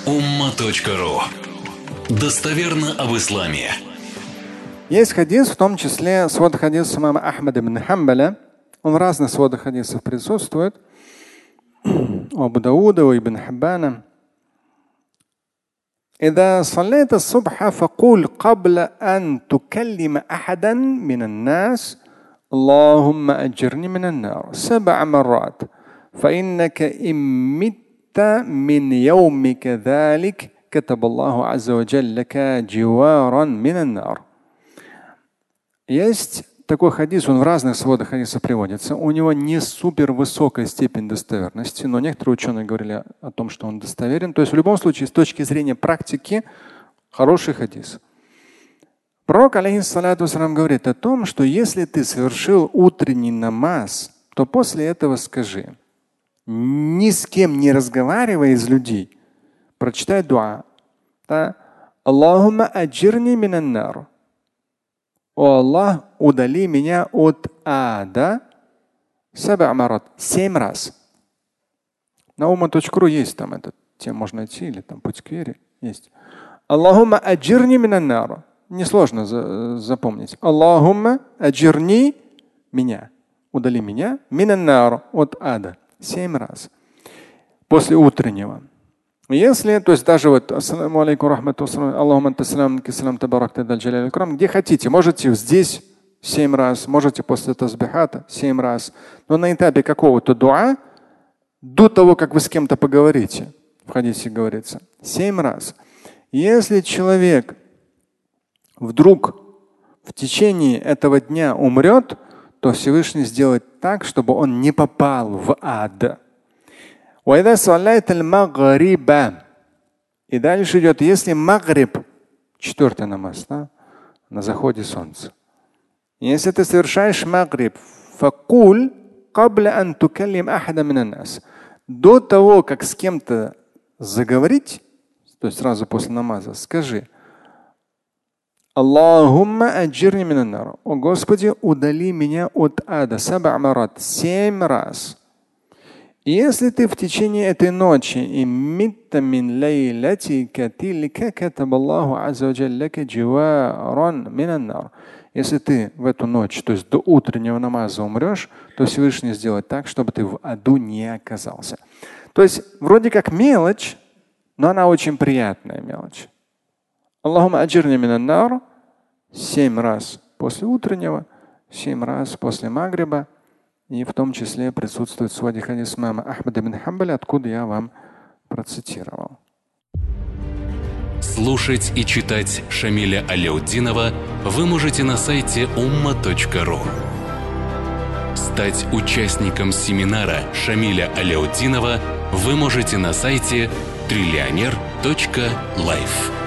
umma.ru. Достоверно об исламе. Есть хадис, в том числе свод хадис имама Ахмада ибн Хамбаля. Он в разных сводах хадисов присутствует. У Абу Дауда, у Ибн Хиббана. إذا صليت الصبح فقل قبل أن تكلم أحدا من الناس اللهم أجرني من النار 7 مرات فإنك إن مت من يومك ذلك كتب الله عز وجل لك جوارا من النار. Есть такой хадис, он в разных сводах хадисов приводится. У него не супер высокая степень достоверности, но некоторые ученые говорили о том, что он достоверен. То есть в любом случае, с точки зрения практики, хороший хадис. Пророк, алейхиссалату вассалям, говорит о том, что если ты совершил утренний намаз, то после этого скажи, ни с кем не разговаривая из людей, прочитай дуа. Аллахумма аджирни минан нар. О Аллах, удали меня от ада 7 раз. На umma.ru есть там этот, тем можно найти, или там путь к вере есть. Аллахумма аджирни минан нар. Несложно запомнить. Аллахумма аджирни меня. Удали меня минан нар от ада 7 раз. После утреннего. Если, то есть даже вот ассаламу алейкум рахматуллахи, Аллахумма антассалям кисалям табаракта даль джаляль икрам, где хотите, можете здесь 7 раз, можете после тасбихата 7 раз. Но на этапе какого-то дуа, до того, как вы с кем-то поговорите, в хадисе говорится, 7 раз. Если человек вдруг в течение этого дня умрет, то Всевышний сделает так, чтобы он не попал в ад. И дальше идет, если магриб, 4-й намаз, да, на заходе солнца. Если ты совершаешь магриб, факуль кабля ан тукаллим ахада минан нас. До того, как с кем-то заговорить, то есть сразу после намаза, скажи: Аллахумма аджирни минан нар. О Господи, удали меня от ада 7 раз. Если ты в течение этой ночи если ты в эту ночь, то есть до утреннего намаза умрешь, то Всевышний сделает так, чтобы ты в аду не оказался. То есть вроде как мелочь, но она очень приятная мелочь. Аллахумма аджирни минан нар 7 раз после утреннего, 7 раз после магриба. И в том числе присутствует в своде хадис имама Ахмада ибн Хамбаля, откуда я вам процитировал. Слушать и читать Шамиля Аляутдинова вы можете на сайте umma.ru. Стать участником семинара Шамиля Аляутдинова вы можете на сайте trillioner.life.